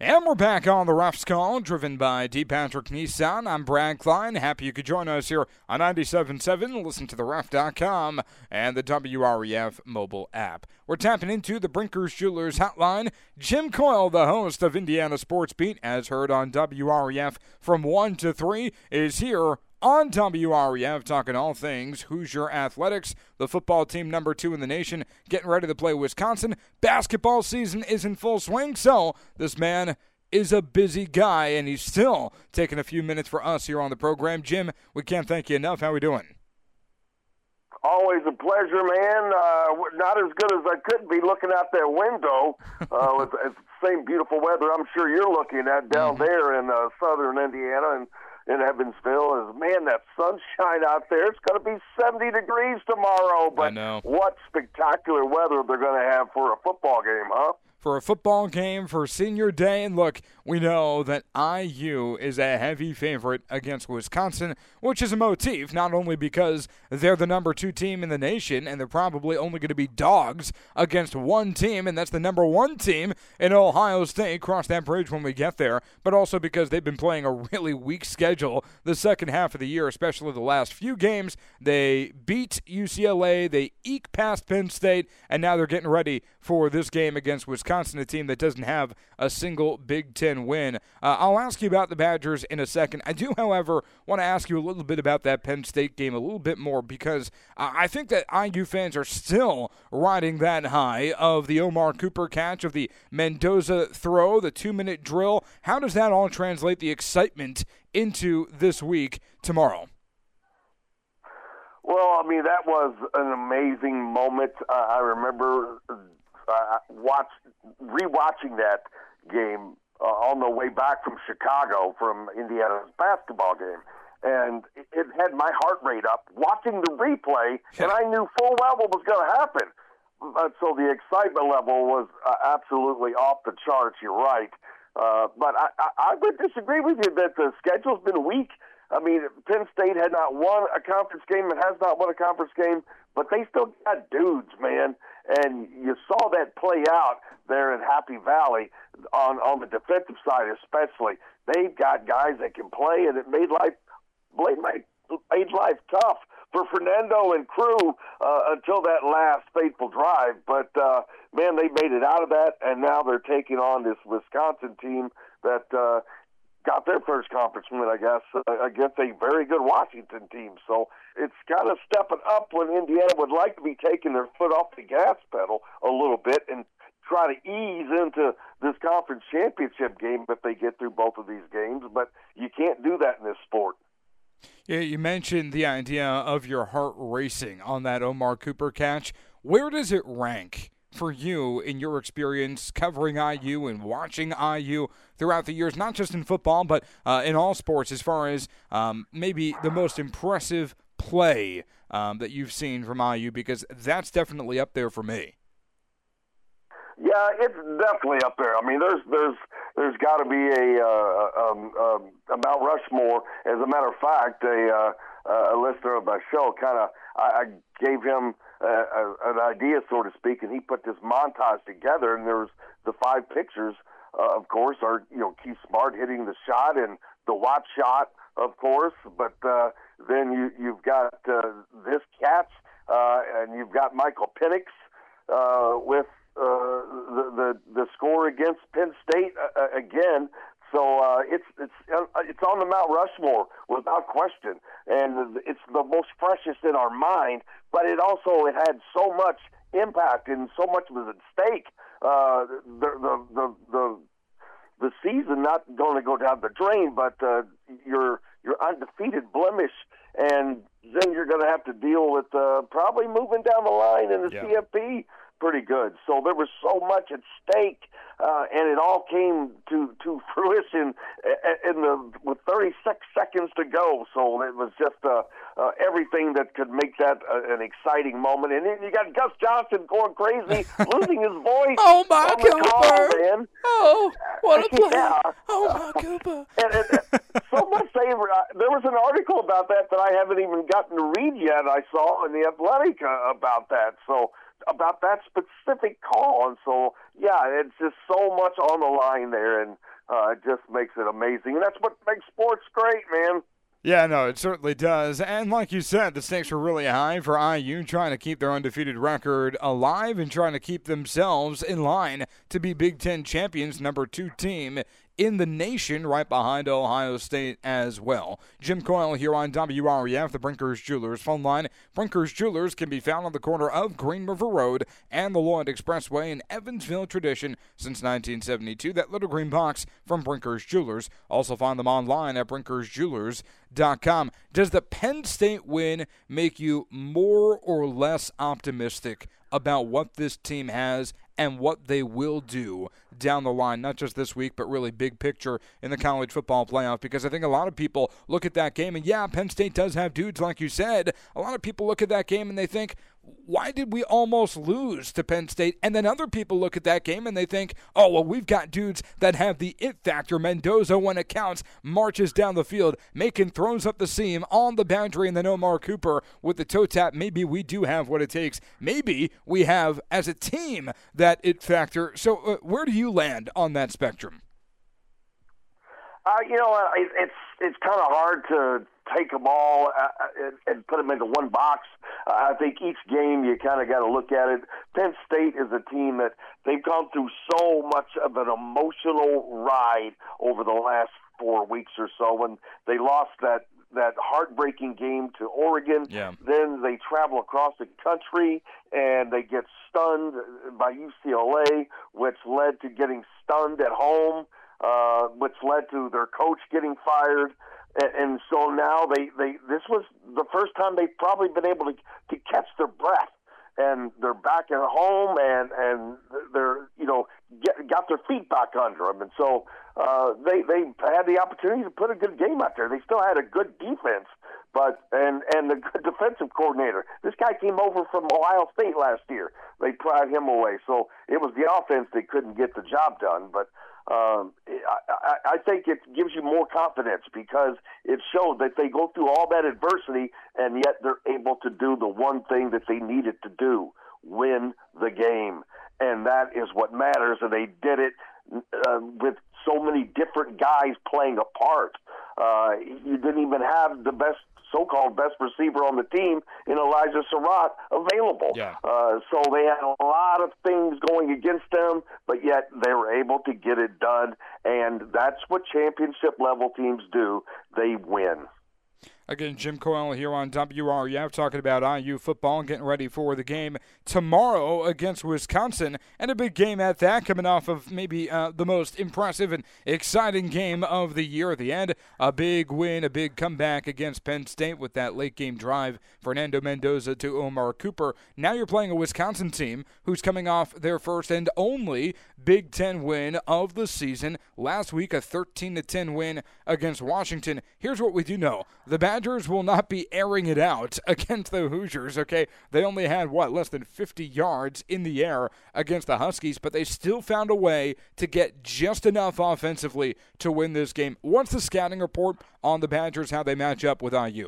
And we're back on the Ref's Call, driven by D. Patrick Nissan. I'm Brad Klein. Happy you could join us here on 97.7. Listen to theref.com and the WREF mobile app. We're tapping into the Brinkers Jewelers hotline. Jim Coyle, the host of Indiana Sports Beat, as heard on WREF from 1 to 3, is here on WREF, talking all things Hoosier Athletics, the football team number 2 in the nation, getting ready to play Wisconsin. Basketball season is in full swing, so this man is a busy guy, and he's still taking a few minutes for us here on the program. Jim, we can't thank you enough. How we doing? Always a pleasure, man. Not as good as I could be looking out that window. It's the same beautiful weather I'm sure you're looking at down there in southern Indiana and in Evansville. Is man, that sunshine out there. It's going to be 70 degrees tomorrow. But I know. What spectacular weather they're going to have for a football game, huh? For a football game, for senior day. And look, we know that IU is a heavy favorite against Wisconsin, which is a motif, not only because they're the number 2 team in the nation and they're probably only going to be dogs against one team, and that's the number 1 team in Ohio State. Cross that bridge when we get there, but also because they've been playing a really weak schedule the second half of the year, especially the last few games. They beat UCLA, they eke past Penn State, and now they're getting ready for this game against Wisconsin, a team that doesn't have a single Big Ten win. I'll ask you about the Badgers in a second. I do, however, want to ask you a little bit about that Penn State game a little bit more, because I think that IU fans are still riding that high of the Omar Cooper catch, of the Mendoza throw, the 2-minute drill. How does that all translate the excitement into this week tomorrow? Well, I mean, that was an amazing moment. I remember rewatching that game on the way back from Chicago from Indiana's basketball game. And it had my heart rate up watching the replay, and I knew full well what was going to happen. So the excitement level was absolutely off the charts, you're right. But I would disagree with you that the schedule's been weak. I mean, Penn State had not won a conference game and has not won a conference game, but they still got dudes, man. And you saw that play out there in Happy Valley on the defensive side especially. They've got guys that can play, and it made life tough for Fernando and crew until that last fateful drive. But, man, they made it out of that, and now they're taking on this Wisconsin team that got their first conference win, I guess, against a very good Washington team. So it's kind of stepping up when Indiana would like to be taking their foot off the gas pedal a little bit and try to ease into this conference championship game if they get through both of these games. But you can't do that in this sport. Yeah, you mentioned the idea of your heart racing on that Omar Cooper catch. Where does it rank for you in your experience covering IU and watching IU throughout the years, not just in football, but in all sports, as far as maybe the most impressive play that you've seen from IU? Because that's definitely up there for me. Yeah, it's definitely up there. I mean, there's got to be a Mount Rushmore. As a matter of fact, a listener of my show I gave him an idea, so to speak, and he put this montage together. And there's the 5 pictures, of course, are Keith Smart hitting the shot and the Watt shot, of course. But then you've got this catch, and you've got Michael Penix with the score against Penn State again. So it's on the Mount Rushmore without question, and it's the most freshest in our mind. But it had so much impact and so much was at stake. The season not going to go down the drain, but your undefeated blemish, and then you're going to have to deal with probably moving down the line in the CFP pretty good. So there was so much at stake, and it all came to fruition with 36 seconds to go. So it was just everything that could make that an exciting moment. And then you got Gus Johnson going crazy, losing his voice. Oh, my Cooper! man. Oh, what a play. Yeah. Oh, my Cooper. And so much there was an article about that I haven't even gotten to read yet. I saw in The Athletic about that. So about that specific call. And so, yeah, it's just so much on the line there, and it just makes it amazing. And that's what makes sports great, man. Yeah, no, it certainly does. And like you said, the stakes were really high for IU, trying to keep their undefeated record alive and trying to keep themselves in line to be Big Ten champions, number 2 team in the nation, right behind Ohio State as well. Jim Coyle here on WREF, the Brinkers Jewelers phone line. Brinkers Jewelers can be found on the corner of Green River Road and the Lloyd Expressway in Evansville. Tradition since 1972. That little green box from Brinkers Jewelers. Also find them online at brinkersjewelers.com. Does the Penn State win make you more or less optimistic about what this team has and what they will do down the line, not just this week, but really big picture in the college football playoff? Because I think a lot of people look at that game, and yeah, Penn State does have dudes, like you said. A lot of people look at that game and they think, why did we almost lose to Penn State? And then other people look at that game and they think, oh, well, we've got dudes that have the it factor. Mendoza, when it counts, marches down the field. Macon throws up the seam on the boundary, and then Omar Cooper with the toe tap. Maybe we do have what it takes. Maybe we have, as a team, that it factor. So where do you land on that spectrum? It's kind of hard to take them all and put them into one box. I think each game you kind of got to look at it. Penn State is a team that they've gone through so much of an emotional ride over the last 4 weeks or so. When they lost that heartbreaking game to Oregon, Then they travel across the country and they get stunned by UCLA, which led to getting stunned at home, which led to their coach getting fired. And so now this was the first time they've probably been able to catch their breath, and they're back at home, and they're got their feet back under them, and so they had the opportunity to put a good game out there. They still had a good defense, but and the good defensive coordinator. This guy came over from Ohio State last year. They pried him away, so it was the offense that couldn't get the job done, but. I think it gives you more confidence because it showed that they go through all that adversity and yet they're able to do the one thing that they needed to do, win the game. And that is what matters, and they did it with so many different guys playing a part. You didn't even have the so-called best receiver on the team in Elijah Surratt available. Yeah. So they had a lot of things going against them, but yet they were able to get it done, and that's what championship-level teams do. They win. Again, Jim Coyle here on WREF talking about IU football and getting ready for the game tomorrow against Wisconsin. And a big game at that, coming off of maybe the most impressive and exciting game of the year at the end. A big win, a big comeback against Penn State with that late game drive. Fernando Mendoza to Omar Cooper. Now you're playing a Wisconsin team who's coming off their first and only Big Ten win of the season. Last week, a 13-10 win against Washington. Here's what we do know. The Badgers will not be airing it out against the Hoosiers, okay? They only had, less than 50 yards in the air against the Huskies, but they still found a way to get just enough offensively to win this game. What's the scouting report on the Badgers, how they match up with IU?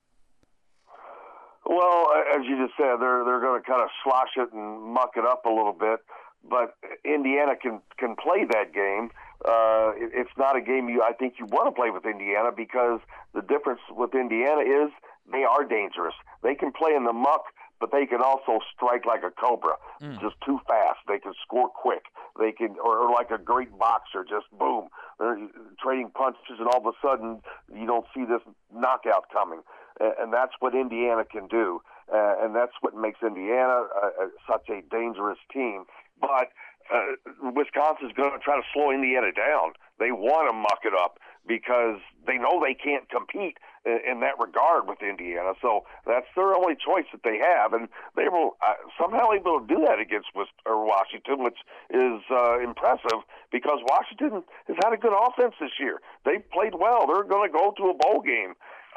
Well, as you just said, they're going to kind of slosh it and muck it up a little bit, but Indiana can play that game. It's not a game I think you want to play with Indiana because the difference with Indiana is they are dangerous. They can play in the muck, but they can also strike like a cobra, just too fast. They can score quick. They can, or like a great boxer, just boom, they're trading punches, and all of a sudden you don't see this knockout coming. And that's what Indiana can do, and that's what makes Indiana such a dangerous team. But Wisconsin's going to try to slow Indiana down. They want to muck it up because they know they can't compete in that regard with Indiana. So that's their only choice that they have, and they will somehow able to do that against Washington, which is impressive because Washington has had a good offense this year. They've played well. They're going to go to a bowl game.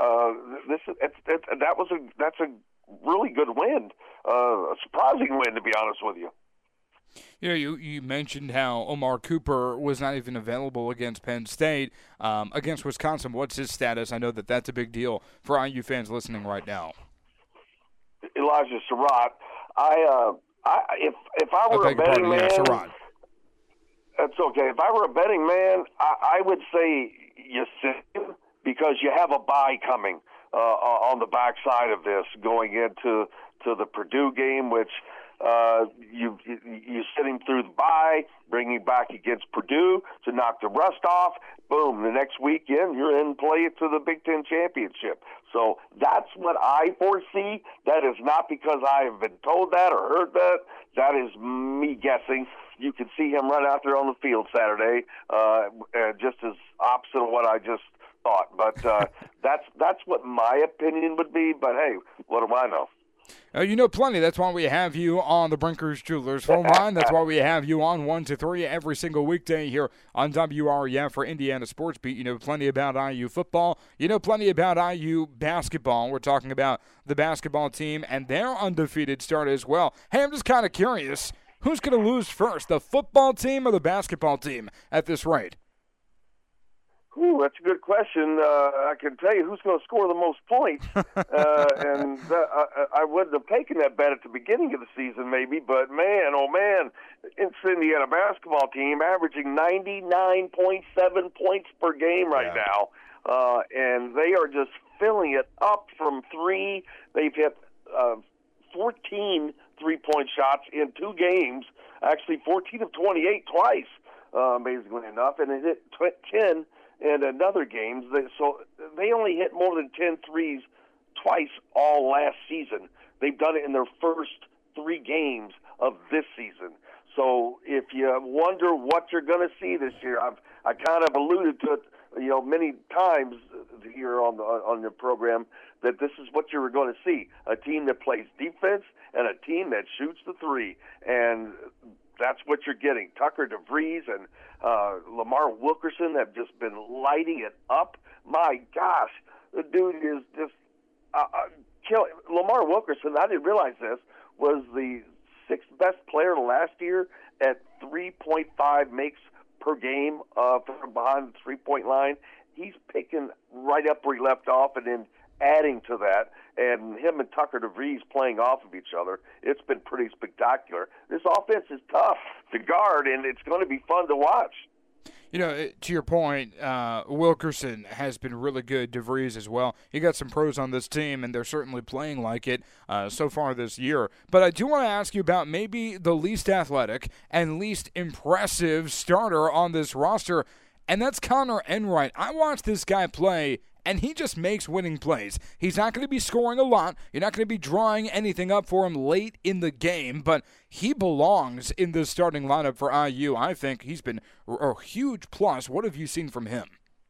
That's a really good win, a surprising win, to be honest with you. You know, you mentioned how Omar Cooper was not even available against Penn State. Against Wisconsin, what's his status? I know that's a big deal for IU fans listening right now. Elijah Surratt, I If I were a betting man, that's okay. If I were a betting man, I would say you sit him because you have a bye coming on the backside of this going into the Purdue game, which you sit him through the bye, bring him back against Purdue to knock the rust off. Boom, the next weekend you're in play to the Big Ten championship. So that's what I foresee. That is not because I have been told that or heard that. That is me guessing. You can see him run out there on the field Saturday, just as opposite of what I just thought. But that's what my opinion would be. But hey, what do I know? You know plenty. That's why we have you on the Brinkers Jewelers phone line. That's why we have you on 1 to 3 every single weekday here on WREF for Indiana Sports Beat. You know plenty about IU football. You know plenty about IU basketball. We're talking about the basketball team and their undefeated start as well. Hey, I'm just kind of curious. Who's going to lose first, the football team or the basketball team at this rate? Ooh, that's a good question. I can tell you who's going to score the most points. I wouldn't have taken that bet at the beginning of the season maybe, but man, oh man, it's Indiana basketball team averaging 99.7 points per game right now. And they are just filling it up from three. They've hit 14 three-point shots in 2 games, actually 14 of 28 twice, amazingly enough, and it hit 10 in another game. So they only hit more than 10 threes twice all last season. They've done it in their first 3 games of this season. So if you wonder what you're going to see this year, I kind of alluded to it, many times here on the program, that this is what you were going to see: a team that plays defense and a team that shoots the three, and that's what you're getting. Tucker DeVries and Lamar Wilkerson have just been lighting it up. My gosh, the dude is just killing. Lamar Wilkerson, I didn't realize this, was the 6th best player last year at 3.5 makes per game from behind the three-point line. He's picking right up where he left off and then adding to that, and him and Tucker DeVries playing off of each other. It's been pretty spectacular. This offense is tough to guard, and it's going to be fun to watch. You know, to your point, Wilkerson has been really good. DeVries as well. You got some pros on this team, and they're certainly playing like it so far this year. But I do want to ask you about maybe the least athletic and least impressive starter on this roster, and that's Connor Enright. I watched this guy play, and he just makes winning plays. He's not going to be scoring a lot. You're not going to be drawing anything up for him late in the game, but he belongs in the starting lineup for IU. I think he's been a huge plus. What have you seen from him?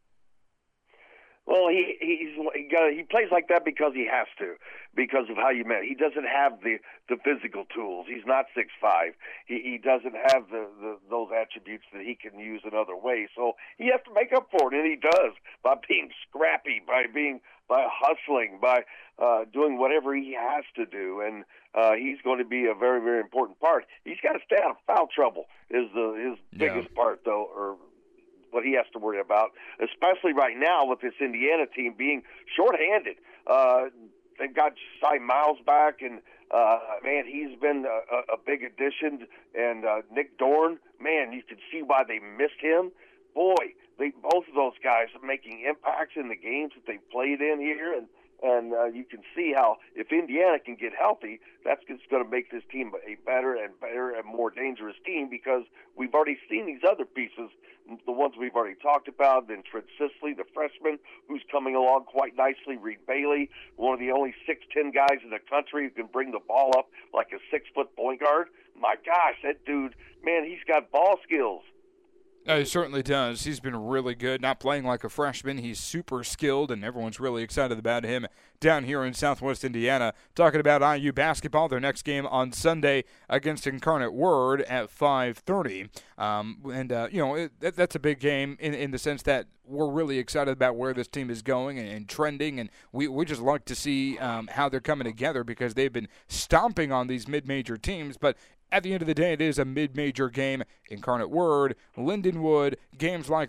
Well, he plays like that because he has to, because of how you met. He doesn't have the physical tools. He's not 6'5". He doesn't have those attributes that he can use in other ways. So he has to make up for it, and he does by being scrappy, by hustling, by doing whatever he has to do. And he's going to be a very, very important part. He's got to stay out of foul trouble is his biggest part, though, or what he has to worry about, especially right now with this Indiana team being shorthanded. They've got Cy Miles back, and man, he's been a big addition. And Nick Dorn, man, you can see why they missed him. Boy, both of those guys are making impacts in the games that they've played in here, and you can see how if Indiana can get healthy, that's just going to make this team a better and more dangerous team, because we've already seen these other pieces, the ones we've already talked about. Then Trent Sisley, the freshman, who's coming along quite nicely. Reed Bailey, one of the only 6'10" guys in the country who can bring the ball up like a 6-foot point guard. My gosh, that dude, man, he's got ball skills. He certainly does. He's been really good. Not playing like a freshman. He's super skilled, and everyone's really excited about him down here in Southwest Indiana. Talking about IU basketball, their next game on Sunday against Incarnate Word at 5:30. That's a big game in the sense that we're really excited about where this team is going and trending, and we just like to see how they're coming together, because they've been stomping on these mid-major teams, but at the end of the day, it is a mid-major game. Incarnate Word, Lindenwood, games like that.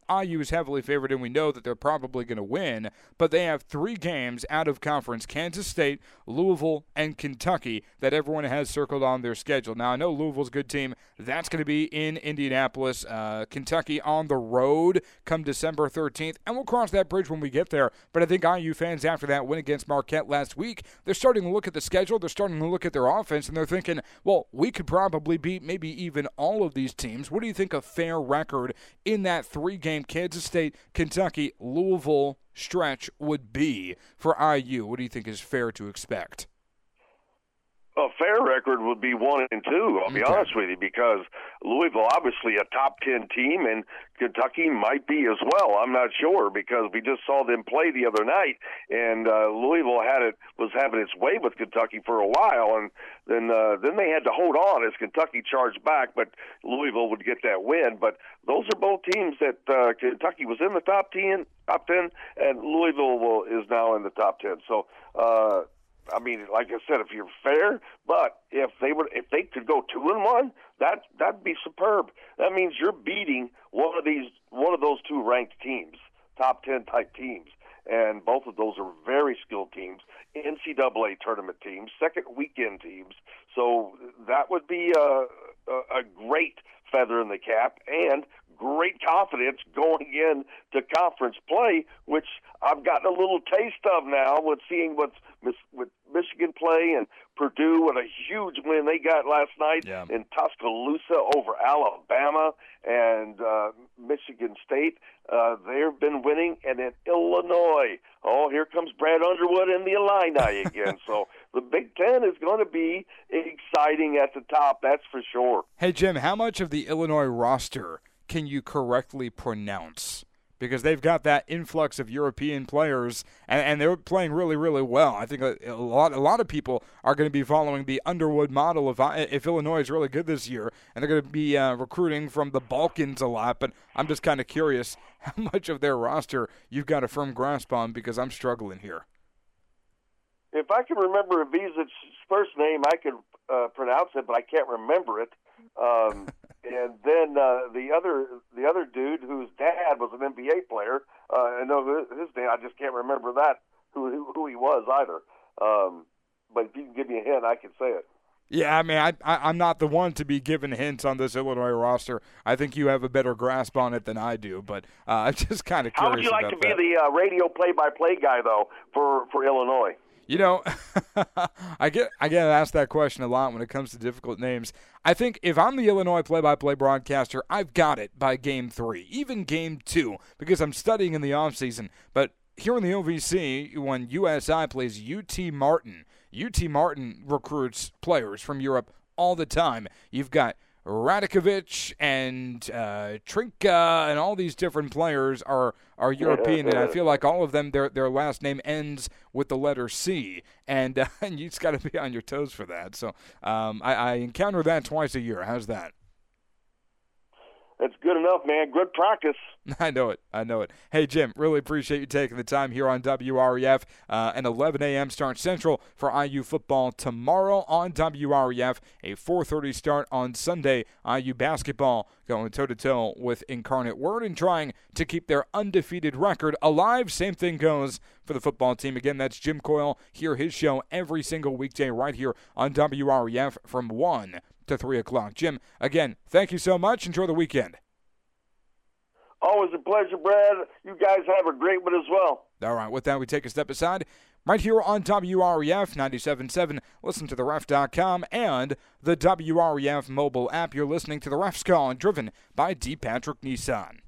IU is heavily favored, and we know that they're probably going to win, but they have 3 games out of conference: Kansas State, Louisville, and Kentucky, that everyone has circled on their schedule. Now, I know Louisville's a good team. That's going to be in Indianapolis. Kentucky on the road come December 13th, and we'll cross that bridge when we get there. But I think IU fans, after that win against Marquette last week, they're starting to look at the schedule, they're starting to look at their offense, and they're thinking, well, we could probably beat maybe even all of these teams. What do you think a fair record in that 3-game Kansas State, Kentucky, Louisville stretch would be for IU? What do you think is fair to expect? A fair record would be 1-2, I'll be honest with you, because Louisville, obviously a top 10 team, and Kentucky might be as well. I'm not sure, because we just saw them play the other night, and Louisville was having its way with Kentucky for a while, and then they had to hold on as Kentucky charged back, but Louisville would get that win. But those are both teams that Kentucky was in the top 10, and Louisville is now in the top 10. So, I mean, like I said, if you're fair, but if they could go 2-1, that'd be superb. That means you're beating one of those 2 ranked teams, top 10 type teams, and both of those are very skilled teams, NCAA tournament teams, second weekend teams. So that would be a great feather in the cap and great confidence going in to conference play, which I've gotten a little taste of now with seeing with Michigan play and Purdue, what a huge win they got last night in Tuscaloosa over Alabama and Michigan State. They've been winning, and in Illinois, here comes Brad Underwood and the Illini again. So the Big Ten is going to be exciting at the top, that's for sure. Hey, Jim, how much of the Illinois roster can you correctly pronounce? Because they've got that influx of European players, and they're playing really, really well. I think a lot of people are going to be following the Underwood model if Illinois is really good this year, and they're going to be recruiting from the Balkans a lot. But I'm just kind of curious how much of their roster you've got a firm grasp on, because I'm struggling here. If I can remember Avizic's first name, I could pronounce it, but I can't remember it. And then the other dude whose dad was an NBA player, I know his name. I just can't remember who he was either. But if you can give me a hint, I can say it. Yeah, I mean, I'm not the one to be given hints on this Illinois roster. I think you have a better grasp on it than I do, but I'm just kind of curious. How would you like to be the radio play-by-play guy, though, for Illinois? You know, I get asked that question a lot when it comes to difficult names. I think if I'm the Illinois play-by-play broadcaster, I've got it by Game 3, even Game 2, because I'm studying in the offseason. But here in the OVC, when USI plays UT Martin recruits players from Europe all the time. You've got Radakovic and Trinka and all these different players are European, and I feel like all of them, their last name ends with the letter C, and you just got to be on your toes for that. So I encounter that twice a year. How's that? That's good enough, man. Good practice. I know it. Hey, Jim, really appreciate you taking the time here on WREF. An 11 a.m. start Central for IU football tomorrow on WREF. A 4:30 start on Sunday. IU basketball going toe-to-toe with Incarnate Word and trying to keep their undefeated record alive. Same thing goes for the football team. Again, that's Jim Coyle. Hear his show every single weekday right here on WREF from 1 to 3 o'clock. Jim, again, thank you so much. Enjoy the weekend. Always a pleasure, Brad. You guys have a great one as well. All right, with that, we take a step aside. Right here on WREF 97.7, listen to theref.com and the WREF mobile app. You're listening to The Ref's Call, driven by D. Patrick Nissan.